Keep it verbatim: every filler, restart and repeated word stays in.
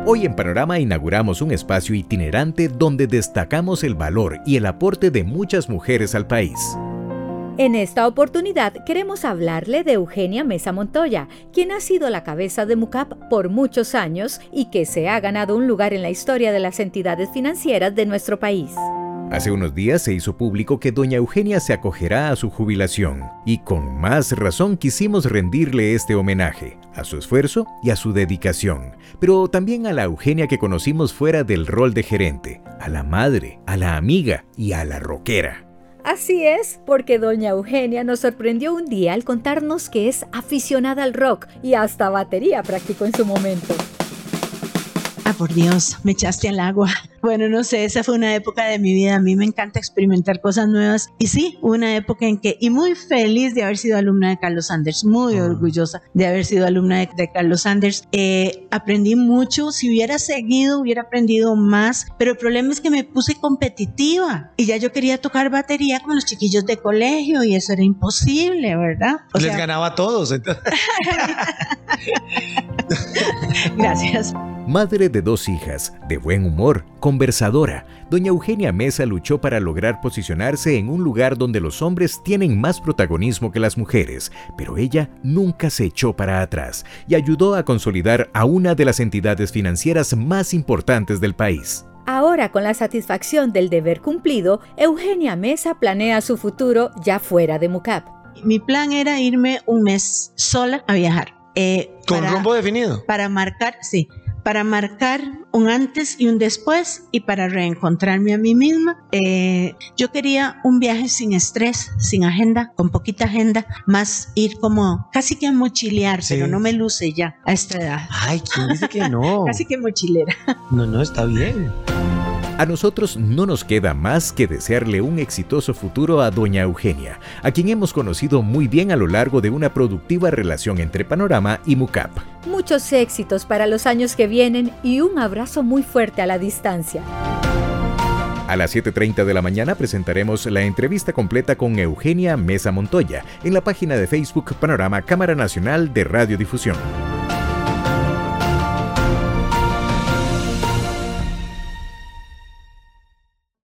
Hoy en Panorama inauguramos un espacio itinerante donde destacamos el valor y el aporte de muchas mujeres al país. En esta oportunidad queremos hablarle de Eugenia Mesa Montoya, quien ha sido la cabeza de MUCAP por muchos años y que se ha ganado un lugar en la historia de las entidades financieras de nuestro país. Hace unos días se hizo público que doña Eugenia se acogerá a su jubilación y con más razón quisimos rendirle este homenaje, a su esfuerzo y a su dedicación, pero también a la Eugenia que conocimos fuera del rol de gerente, a la madre, a la amiga y a la rockera. Así es, porque doña Eugenia nos sorprendió un día al contarnos que es aficionada al rock y hasta batería practicó en su momento. Ah, por Dios, me echaste al agua. Bueno, no sé, esa fue una época de mi vida. A mí me encanta experimentar cosas nuevas. Y sí, una época en que, y muy feliz de haber sido alumna de Carlos Sanders, muy uh-huh. orgullosa de haber sido alumna de, de Carlos Sanders. Eh, aprendí mucho. Si hubiera seguido, hubiera aprendido más. Pero el problema es que me puse competitiva. Y ya yo quería tocar batería como los chiquillos de colegio. Y eso era imposible, ¿verdad? O Les sea, ganaba a todos. Entonces. Gracias. Madre de dos hijas, de buen humor, conversadora, doña Eugenia Mesa luchó para lograr posicionarse en un lugar donde los hombres tienen más protagonismo que las mujeres, pero ella nunca se echó para atrás y ayudó a consolidar a una de las entidades financieras más importantes del país. Ahora, con la satisfacción del deber cumplido, Eugenia Mesa planea su futuro ya fuera de MUCAP. Mi plan era irme un mes sola a viajar. Eh, ¿Con para, rumbo definido? Para marcar, sí. Para marcar un antes y un después y para reencontrarme a mí misma. Eh, yo quería un viaje sin estrés, sin agenda, con poquita agenda, más ir como casi que a mochilear, sí. Pero no me luce ya a esta edad. Ay, ¿quién dice que no? Casi que mochilera. No, no, está bien. A nosotros no nos queda más que desearle un exitoso futuro a doña Eugenia, a quien hemos conocido muy bien a lo largo de una productiva relación entre Panorama y MUCAP. Muchos éxitos para los años que vienen y un abrazo muy fuerte a la distancia. A las siete treinta de la mañana presentaremos la entrevista completa con Eugenia Mesa Montoya en la página de Facebook Panorama Cámara Nacional de Radiodifusión.